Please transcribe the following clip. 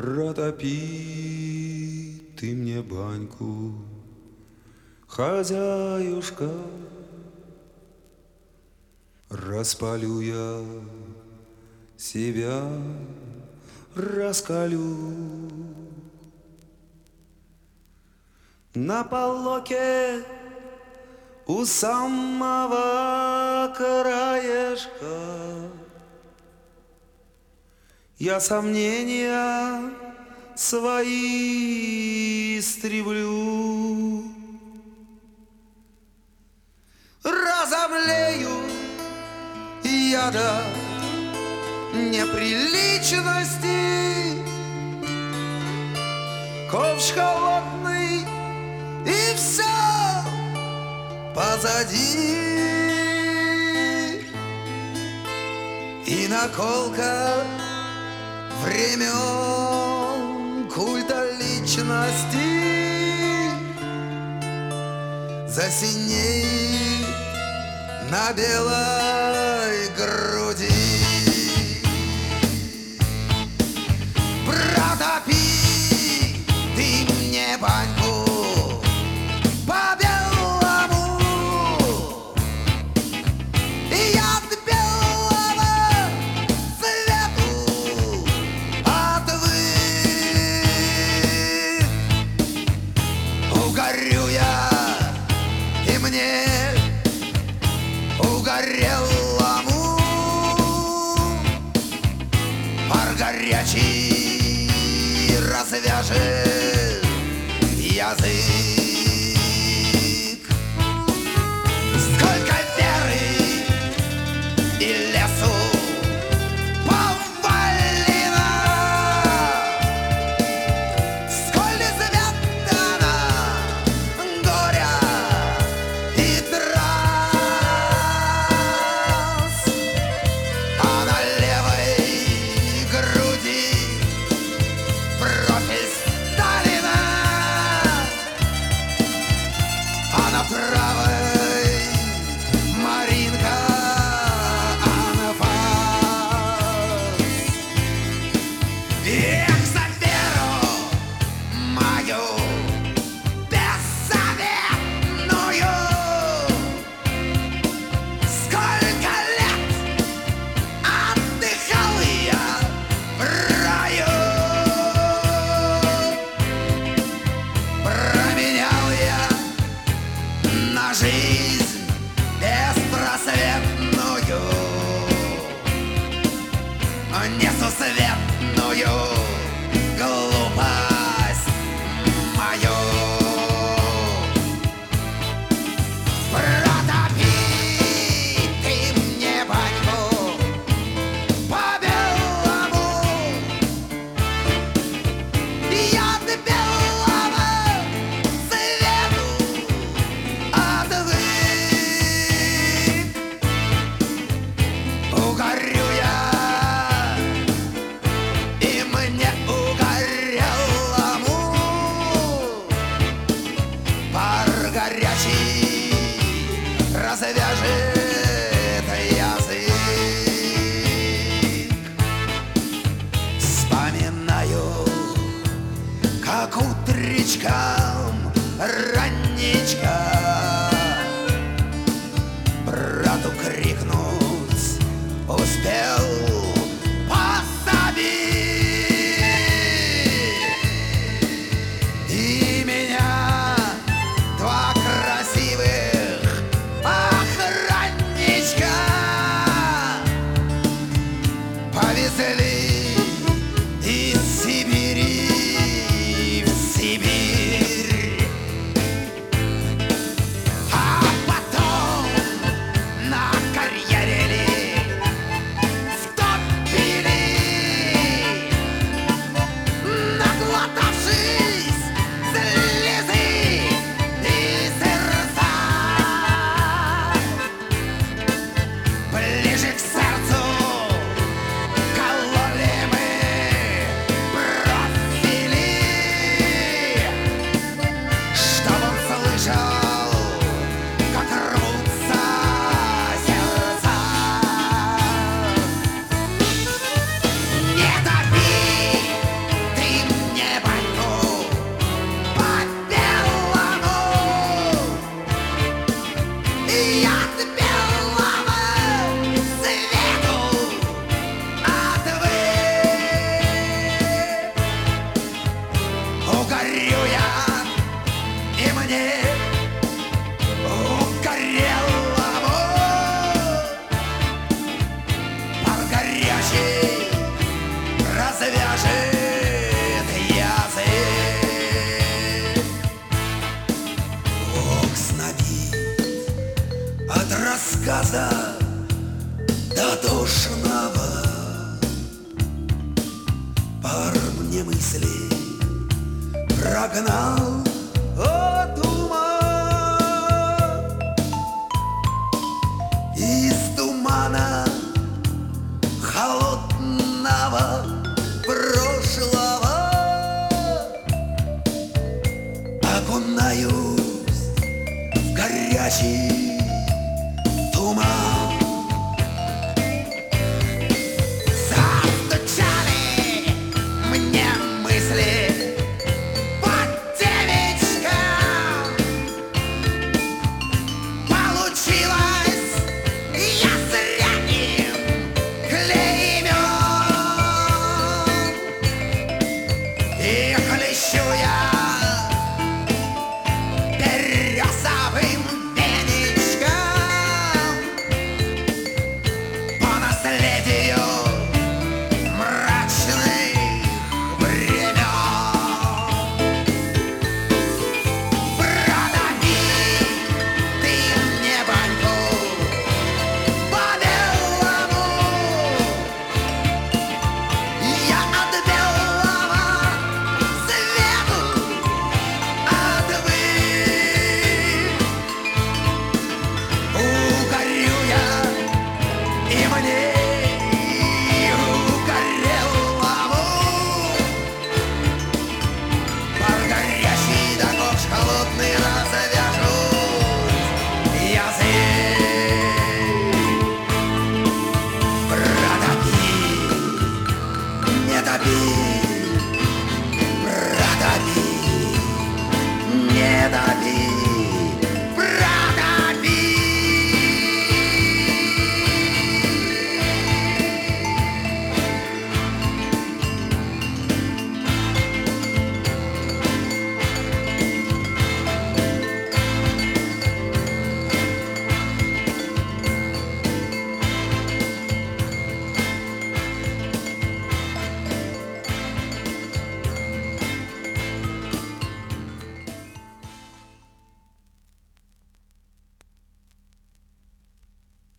Протопи ты мне баньку, хозяюшка, распалю я себя, раскалю. На полоке у самого краешка я сомнения свои истреблю. Разомлею я до неприличности, ковш холодный, и все позади. И наколка времен культа личности засинеет на белой груди. Протопи ты мне баньку по белому, и от белого свету отвык. Угорю я, и мне угорелому пар горячий развяжет язык. Сколько веры и лесу повалено, сколь изведано горя и трасс, а на левой груди профиль Сталина, а на правой Маринка анфас. Эх, за веру мою бессоветную, сколько лет отдыхал я в раю. Променял я на жизнь беспросветную, несусветную глупость мою. Протопи ты мне баньку по белому, и от белого свету отвык. Угорю я, и мне угорелому пар горячий развяжет язык. Вспоминаю, как утречком ранничка брату крикнуть успел: посади! И меня два красивых охранничка повезли из Сибири в Сибирь. А потом на карьере говорю я, и мне угорелому пар горячий развяжет язык. Ох, знобит от рассказа до душного, пар мне мысли прогнал от ума. Из тумана холодного прошлого окунаюсь в горячий